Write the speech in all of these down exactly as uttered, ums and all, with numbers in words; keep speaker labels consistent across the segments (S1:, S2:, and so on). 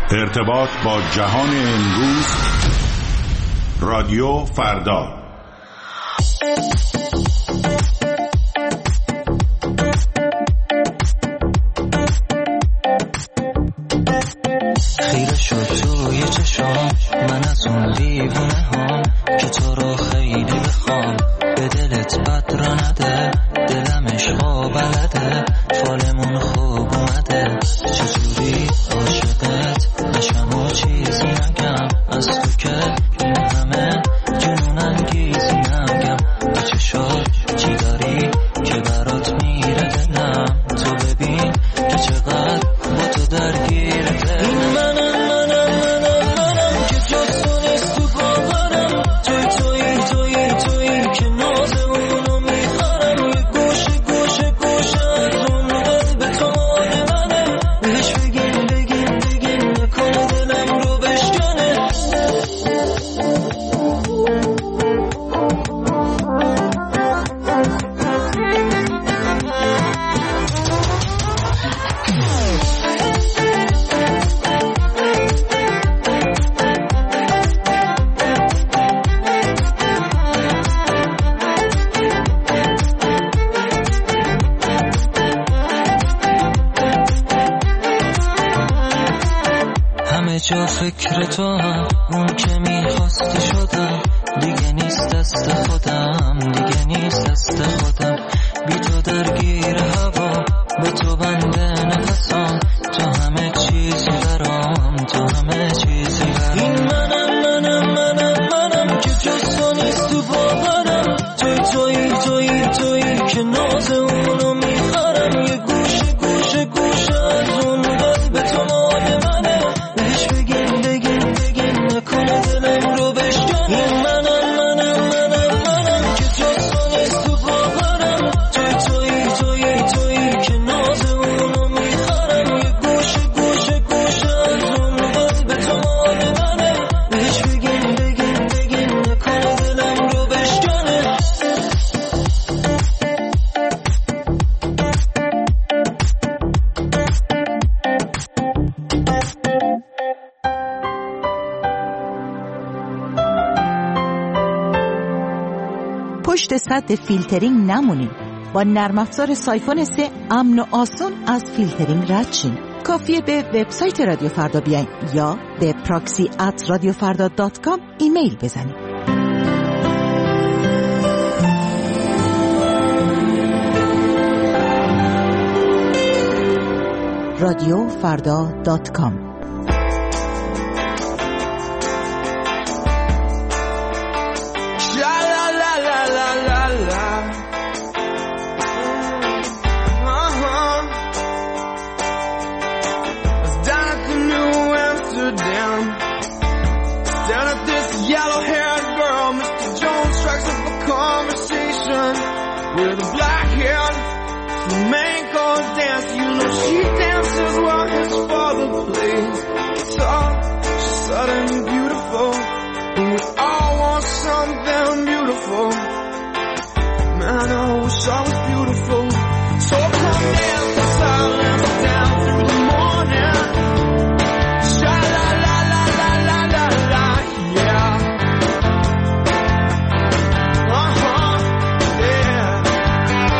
S1: ارتباط با جهان امروز. رادیو فردا.
S2: خیره شد توی چشام من از اون دیوونه هم که تو رو خیلی بخوام، به دلت بد را نده، دلم عشقا بلده، فالمون خوب اومده، چجوری عاشقت نشم و چیزی نگم، از تو که این همه جنون انگیزی نگم، به چشات چی داری که برات میره دلم، تو ببین که چقدر با تو درگیره دلم. این منم منم منم منم که جز تو نیست تو باورم، توی توی توی توی که ناز اونو میخرم، یه گوشه گوشه گوشه از اون قلب تو مال منه، بهش بگین بگین بگین نکنه دلم رو بشکنه. همه جا فکر تو هم، اون که میخواسته شدم، دیگه نیست دست خودم، دیگه نیست دست خودم، بی تو درگیر هوا، به تو بنده نفسام، تو همه چیزی برام، تو همه چیزی برام. این منم منم منم منم که جز تو نیست تو باورم، توی توی توی توی که ناز اونو میخرم، یه گوشه گوشه گوشه از اون قلب تو مال منه، بهش بگین بگین بگین نکنه دلم رو بشکنه. این منم منم منم منم که جز تو نیست تو باورم، توی توی توی توی که ناز اونو میخرم، یه گوشه گوشه گوشه از اون قلب تو مال منه، بهش بگین بگین بگین نکنه دلم رو بشکنه.
S3: پشت سد فیلترینگ نمونین. با نرم افزار سایفون سه امن و آسون از فیلترینگ رد شین. کافیه به وبسایت رادیو فردا بیاین یا به پراکسی ات رادیو فردا دات کام ایمیل بزنین. رادیو فردا دات کام.
S4: With a black hair, flamenco dance, you know she dances while his father plays guitar. She's suddenly beautiful, and we all want something beautiful. Man, I wish I was beautiful. So come dance in silence down through the morning. Sha la la la la la la la, yeah. Uh-huh, yeah.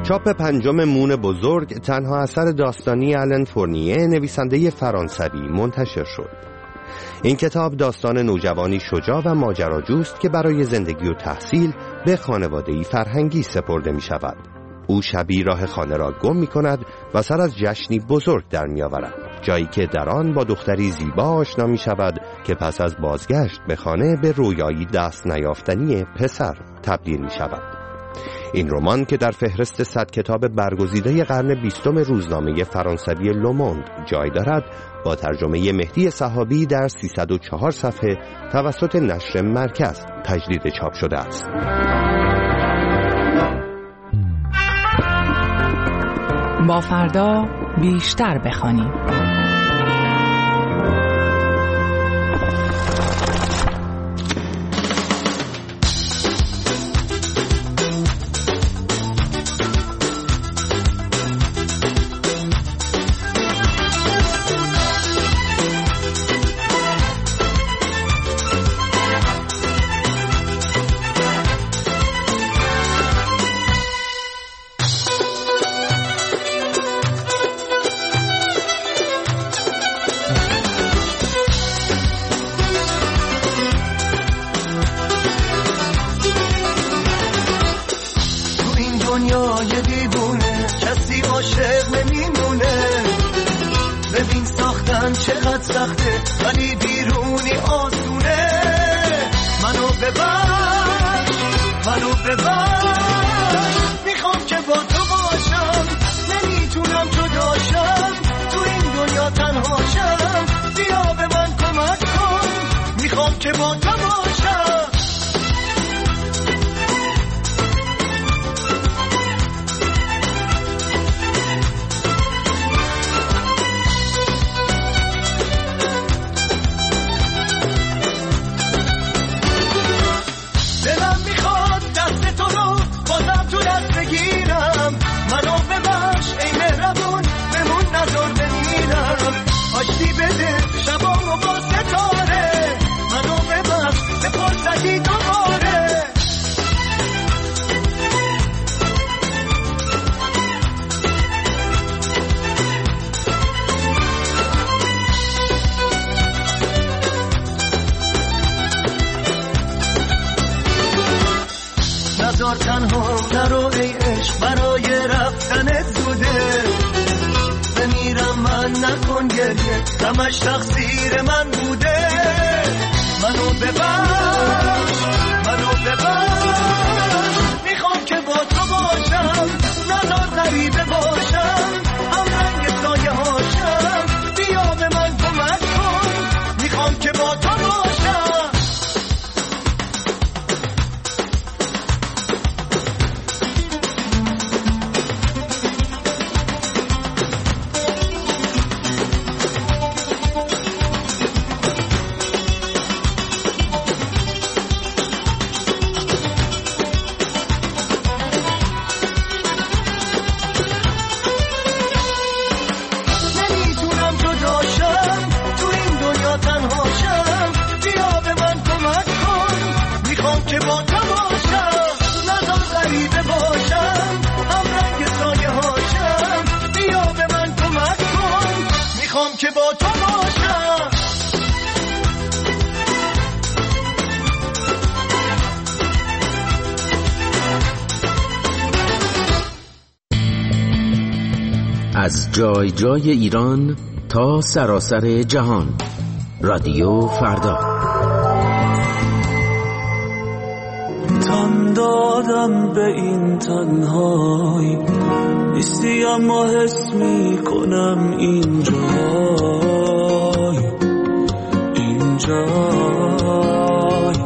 S5: چاپ پنجم مون بزرگ تنها اثر داستانی آلن فورنیه نویسنده فرانسوی منتشر شد. این کتاب داستان نوجوانی شجاع و ماجراجوست که برای زندگی و تحصیل به خانواده‌ای فرهنگی سپرده می شود. او شبی راه خانه را گم می کند و سر از جشنی بزرگ در می آورد، جایی که در آن با دختری زیبا آشنا می شود که پس از بازگشت به خانه به رویایی دست نیافتنی پسر تبدیل می شود. این رمان که در فهرست صد کتاب برگزیده قرن بیستم روزنامه فرانسوی لوموند جای دارد، با ترجمه مهدی صحابی در سیصد و چهار صفحه توسط نشر مرکز تجدید چاپ شده است.
S6: با فردا بیشتر بخوانیم.
S2: دنیای دیوونه کسی عاشق نمیمونه. ببین ساختن چقدر سخته ولی بیرونی آسونه. منو ببر منو ببر میخوام که با تو باشم، نمیتونم جداشم، تو این دنیا تنهاشم. بیا به من کمک کن، میخوام که با تو باشم. منو ببخش ای مهربون، بمون نظر بمیرم. آشتی بده شبامو با ستاره، منو ببخش به فرصتی دوباره. نظر تنها نرو ای عشق، برای رفتن زوده. بمیرم من نکن گریه، همش تقصیر من بوده. منو ببخش منو ببخش میخوام که با تو باشم، نظر غریبه باشم، هم رنگ سایه هاشم. بیا به من کمک کن، میخوام که با تو باشم. که با تو باشم.
S7: از جای جای ایران تا سراسر جهان، رادیو فردا.
S2: تن دادم به این تنهایی، نیستی اما حس می کنم این جای این جای.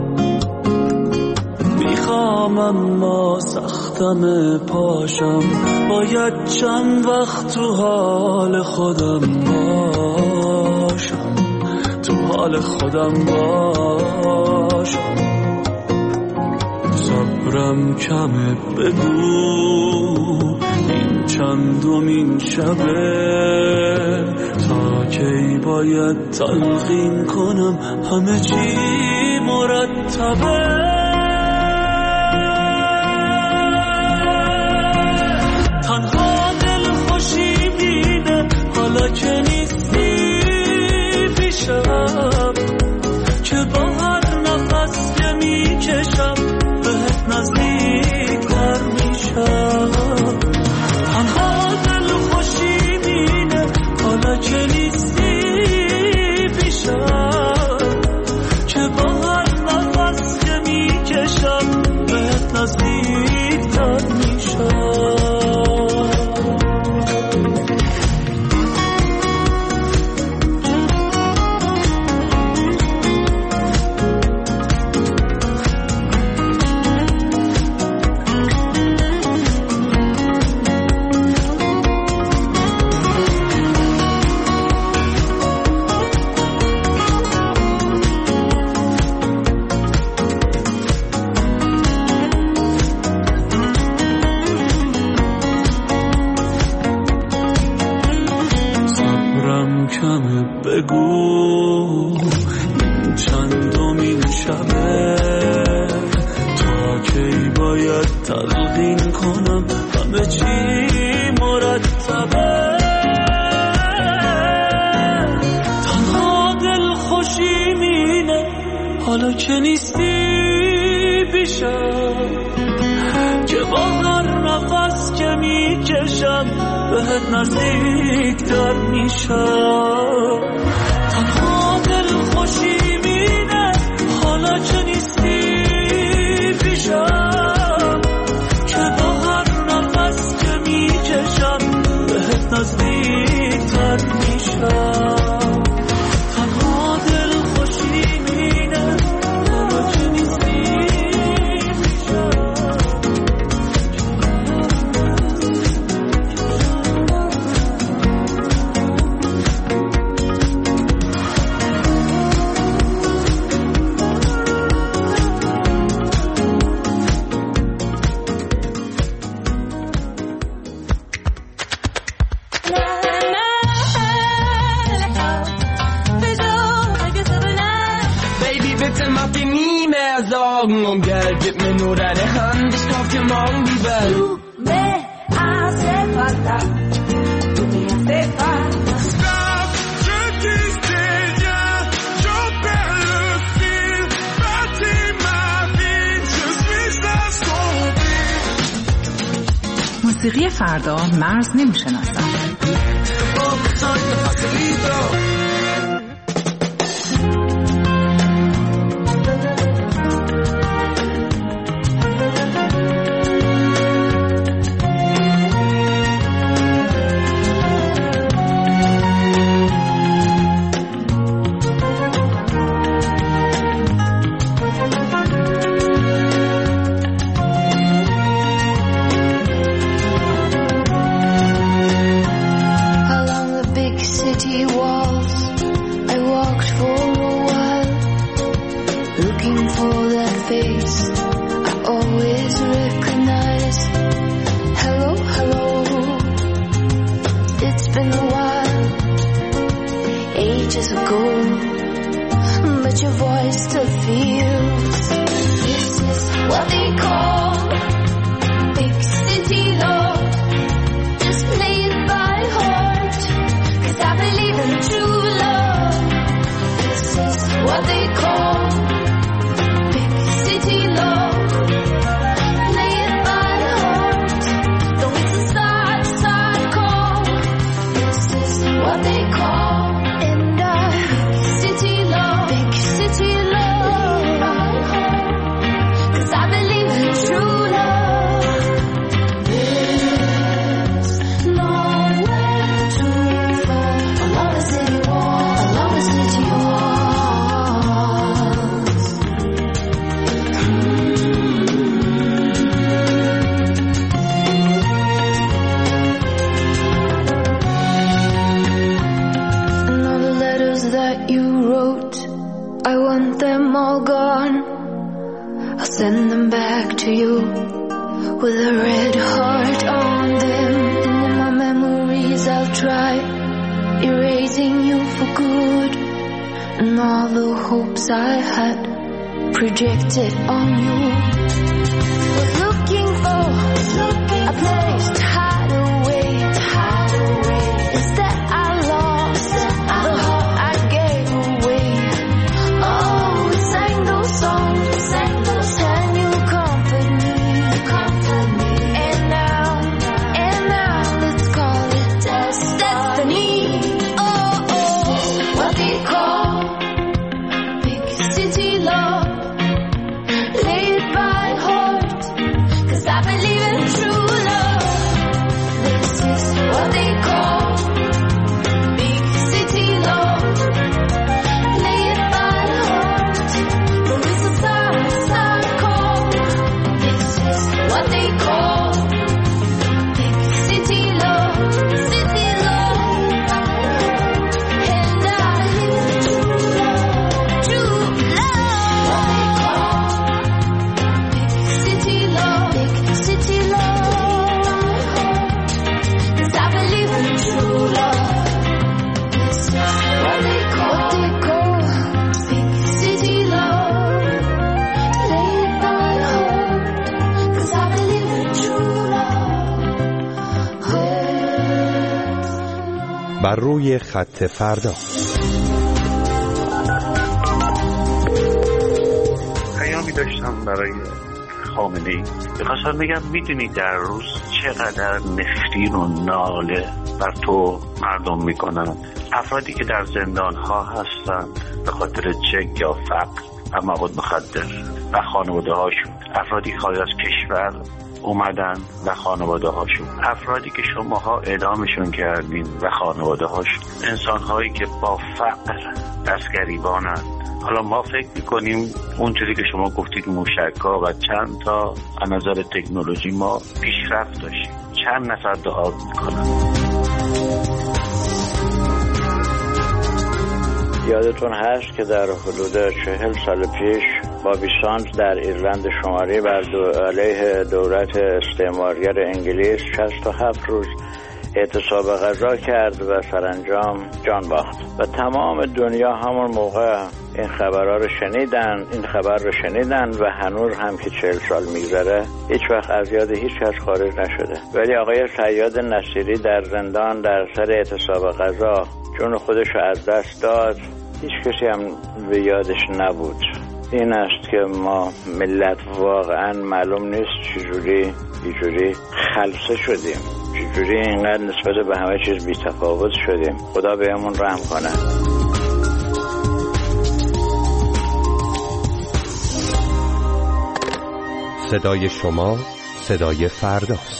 S2: میخوام اما سختم پاشم، باید چند وقت تو حال خودم باشم، تو حال خودم باشم. صبرم کمه، بگو این چندمین شبه، تا کی باید تلقین کنم همه چی مرتبه. حالا که نیستی پیشم که با هر نفس که میکشم بهت نزدیک‌تر میشم تنها دل خوشی مینه حالا که نیستی پیشم که با هر نفس که میکشم بهت نزدیک‌تر میشم بگو این چندمین شبه تا کی باید تلقین کنم همه چی مرتبه تنها دل خوشی مینه حالا که نیستی پیشم که با هر نفس که میکشم بهت نزدیک‌تر میشم تنها دل خوشی مینه حالا که نیستی پیشم که با هر نفس که میکشم بهت نزدیک‌تر میشم تنها دل خوشی مینه حالا که نیستی
S8: Und Geld, gib mir nur deine Hand, ich kauf dir morgen die Welt.
S9: Du me hace falta, tú me hace falta.
S4: Stop, je dis rien, je perds le fil, bâtis ma vie, je suis à son fil.
S6: موسیقی فردا مرز نمیشناسد.
S9: Projected on you was looking for looking a place to hide away, to hide away. Instead I lost
S5: بر روی خط فردا.
S10: پیامی داشتم برای خامنه‌ای. می‌خواستم بگم میدونی در روز چقدر نفرین و ناله بر تو مردم میکنن، افرادی که در زندان ها هستن به خاطر جنگ یا فقر و مواد مخدر و خانواده هاشون، افرادی خارج از کشور اومدن و خانواده هاشون، افرادی که شماها اعدامشون کردین و خانواده هاشون، انسان هایی که با فقر دستگریبانن. حالا ما فکر میکنیم اونجوری که شما گفتید موشک‌ها و چند تا از نظر تکنولوژی ما پیشرفت داشتیم، چند نفر دعا میکنن.
S11: یادتون هست که در حدود چهل سال پیش بابی ساند در ایرلند شمالی بر دو علیه دولت استعمارگر انگلیس شصت و هفت روز اعتصاب غذا کرد و سرانجام جان باخت و تمام دنیا همون موقع این خبرها رو شنیدن این خبر رو شنیدن و هنوز هم که چهل سال میگذره هیچ وقت از یاد هیچ کس خارج نشده. ولی آقای صیاد نصیری در زندان در سر اعتصاب غذا جون خودش رو از دست داد، هیچ کسی هم به یادش نبود. این است که ما ملت واقعا معلوم نیست چجوری چجوری خلسه شدیم، چجوری اینقدر نسبت به همه چیز بی‌تفاوت شدیم. خدا بهمون رحم کنه.
S5: صدای شما صدای فرداست.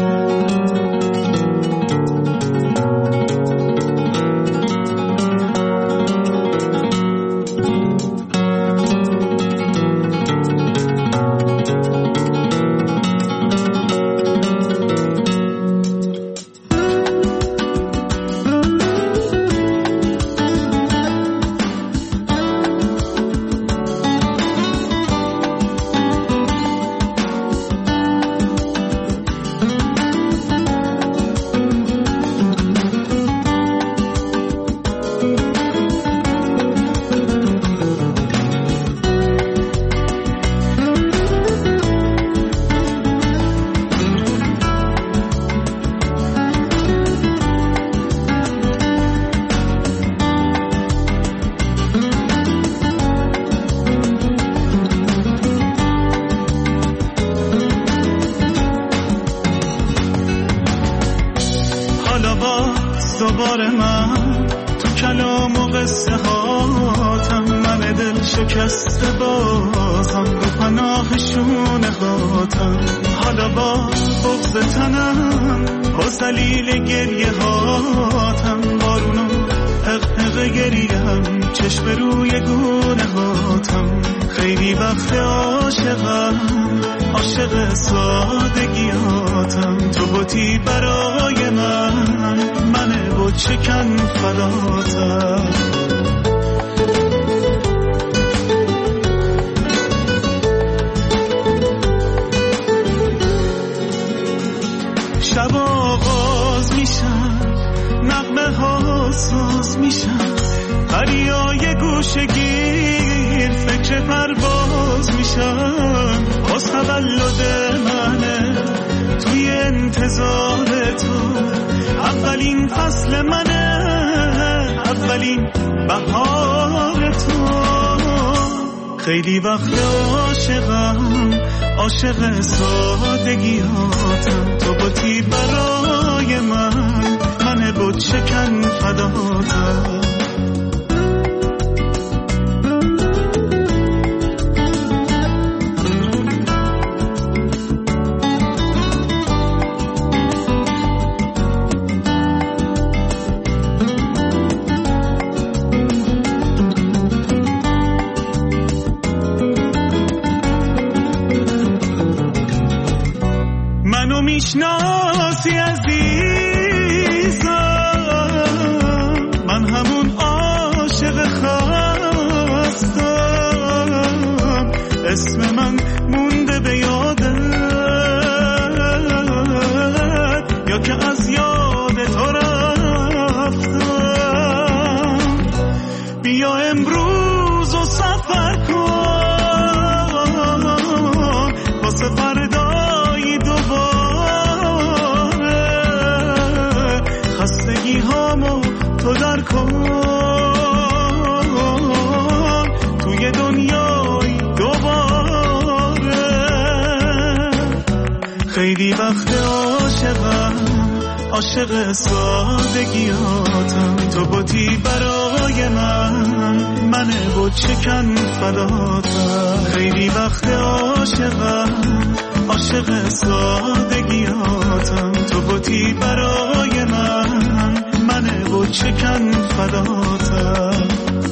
S12: دوباره من تو کلام و قصه هاتم، من دل شکسته بازم به پناه شونه هاتم. حالا با بغض تنم با ذلیل گریه هاتم، بارونو حق حق گریم چشم روی گونه هاتم. خیلی وقت عاشقم عاشق سادگیاتم، تو بودی برای من من بود شکن فداتم. شب آغاز میشن نغمه ها ساز میشن، دریای گوشه گیر فکر پرواز میشن. باز تولد منه توی انتظار تو، اولین فصل منه اولین بهار تو. خیلی وقت عاشقم عاشق سادگیاتم، تو بودی برای من من بود شکن فداتم. میشناسی عزیزم، من همون عاشق خستم، اسم من مونده به یادت یا که از یاد تو رفتم. بیا امروز و سفر کن واسه فردای دوباره، خستگی هامو خیلی وقت عاشقم، عاشق سادگیاتم. تو بودی برای من، من بود شکن فداتم. خیلی وقت عاشقم، عاشق سادگیاتم. تو بودی برای من، من بود شکن فداتم.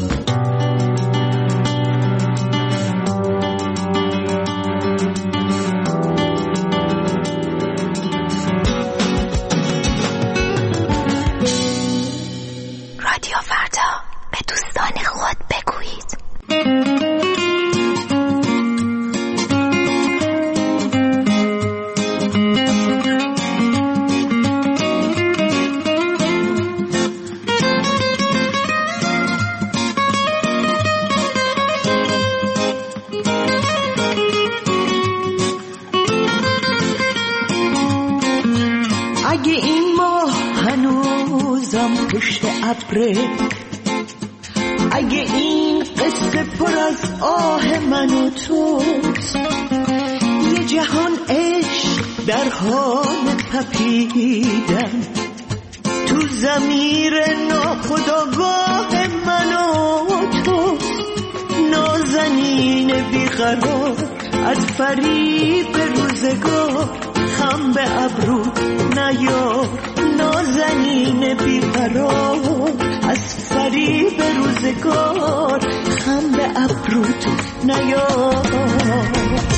S13: اگه این ماه هنوزم پشت ابره، اگه این قصه پر از آه من و توست، یه جهان عشق در حال تپیدن تو ضمیر ناخودآگاه من و توست. نازنین بیقرار از فریب روزگار، خم به ابرو نیار. نازنین بیقرار از فریب روزگار، خم به ابروت نیار.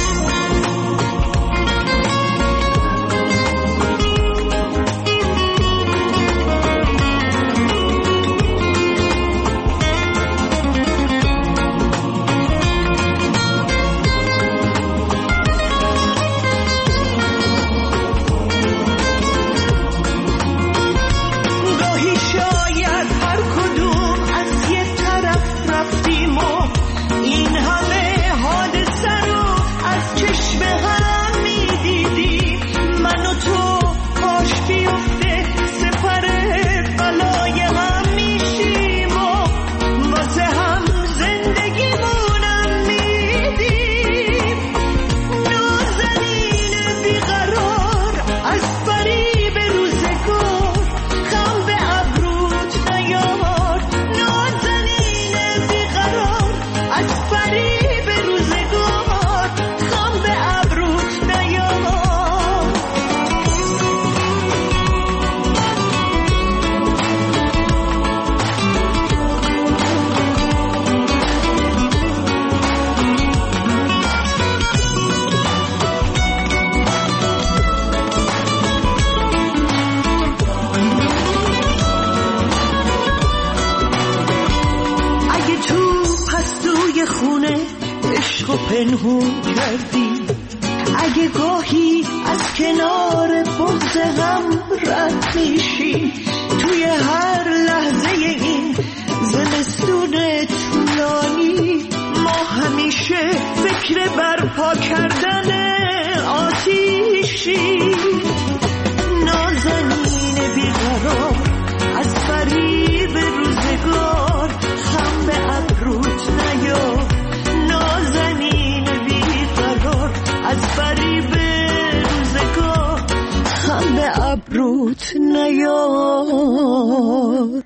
S13: پنهون کردی، اگه گاهی از کنار بغض غم رد میشی، توی هر لحظه این زمستون طولانی ما همیشه فکر برپا کردن آتیشی. نازنین بیقرار از فریب روزگار، خم به ابروت نیار. نازنین بیقرار از فریب روزگار، خم به ابروت نیار.